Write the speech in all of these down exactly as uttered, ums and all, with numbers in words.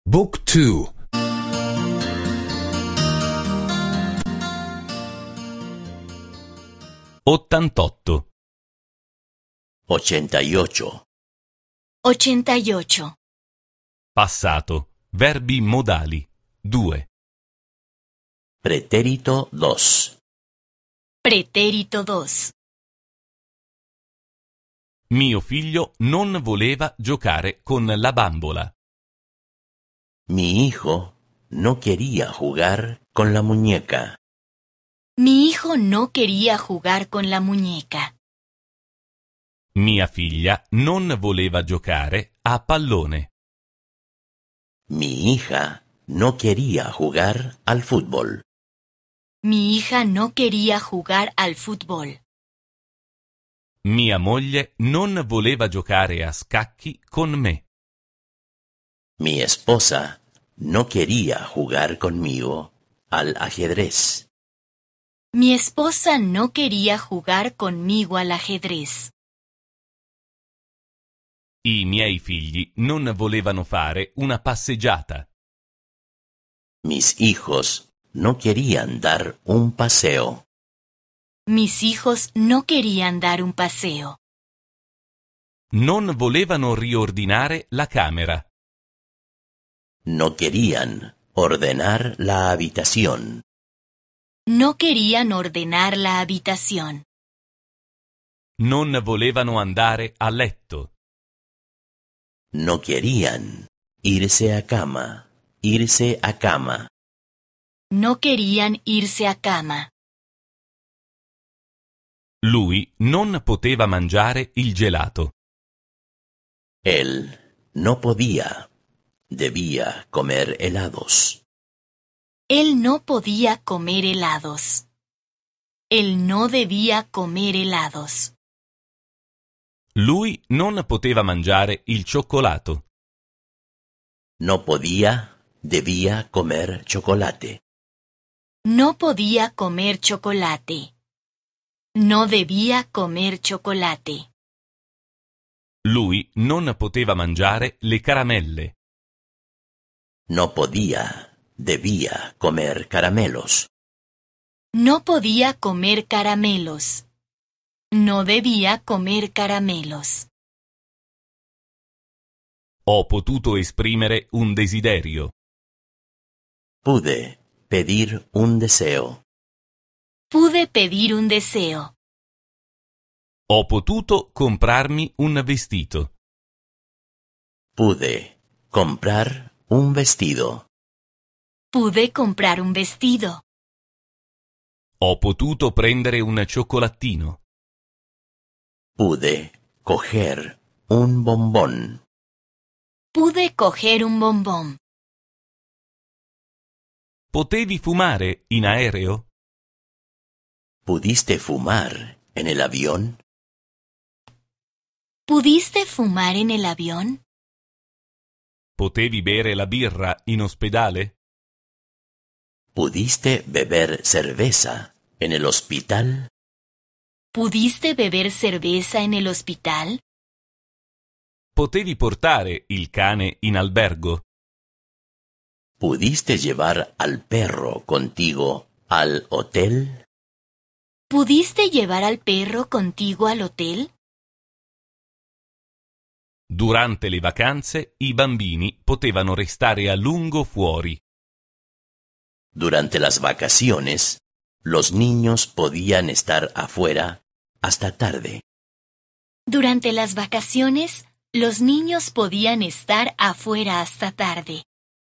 Book two. ottantotto. ochenta y ocho. ochenta y ocho. Passato. Verbi modali. due. Pretérito dos. Pretérito dos. Mio figlio non voleva giocare con la bambola. Mi hijo no quería jugar con la muñeca. Mi hijo no quería jugar con la muñeca. Mia figlia non voleva giocare a pallone. Mi hija no quería jugar al fútbol. Mi hija no quería jugar al fútbol. Mia moglie non voleva giocare a scacchi con me. Mi esposa no quería jugar conmigo al ajedrez. Mi esposa no quería jugar conmigo al ajedrez. I miei figli non volevano fare una passeggiata. Mis hijos no querían dar un paseo. Mis hijos no querían dar un paseo. Non volevano riordinare la camera. No querían ordenar la habitación. No querían ordenar la habitación. Non volevano andare a letto. No querían irse a cama, irse a cama. No querían irse a cama. Lui non poteva mangiare il gelato. Él no podía, debía comer helados. Él no podía comer helados. Él no debía comer helados. Lui non poteva mangiare il cioccolato. No podía, debía comer chocolate. No podía comer chocolate. No debía comer chocolate. Lui non poteva mangiare le caramelle. No podía, debía comer caramelos. No podía comer caramelos. No debía comer caramelos. Ho potuto esprimere un desiderio. Pude pedir un deseo. Pude pedir un deseo. Ho potuto comprarmi un vestito. Pude comprar un vestido. Pude comprar un vestido. Ho potuto prendere un cioccolatino. Pude coger un bombón. Pude coger un bombón. Potevi fumare in aereo? ¿Pudiste fumar en el avión? ¿Pudiste fumar en el avión? Potevi bere la birra in ospedale? ¿Pudiste beber cerveza en el hospital? ¿Pudiste beber cerveza en el hospital? Potevi portare il cane in albergo? ¿Pudiste llevar al perro contigo al hotel? ¿Pudiste llevar al perro contigo al hotel? Durante le vacanze i bambini potevano restare a lungo fuori. Durante las vacaciones, los niños podían estar afuera hasta tarde. Durante las vacaciones, los niños podían estar afuera hasta tarde.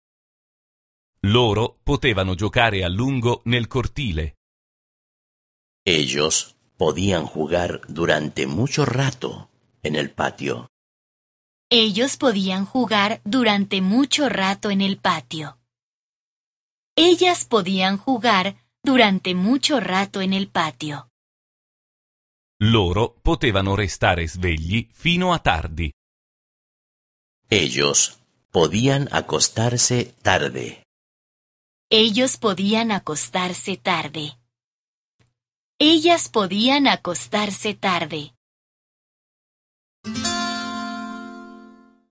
Loro potevano giocare a lungo nel cortile. Ellos podían jugar durante mucho rato en el patio. Ellos podían jugar durante mucho rato en el patio. Ellas podían jugar durante mucho rato en el patio. Loro potevano restare svegli fino a tardi. Ellos podían acostarse tarde. Ellos podían acostarse tarde. Ellas podían acostarse tarde.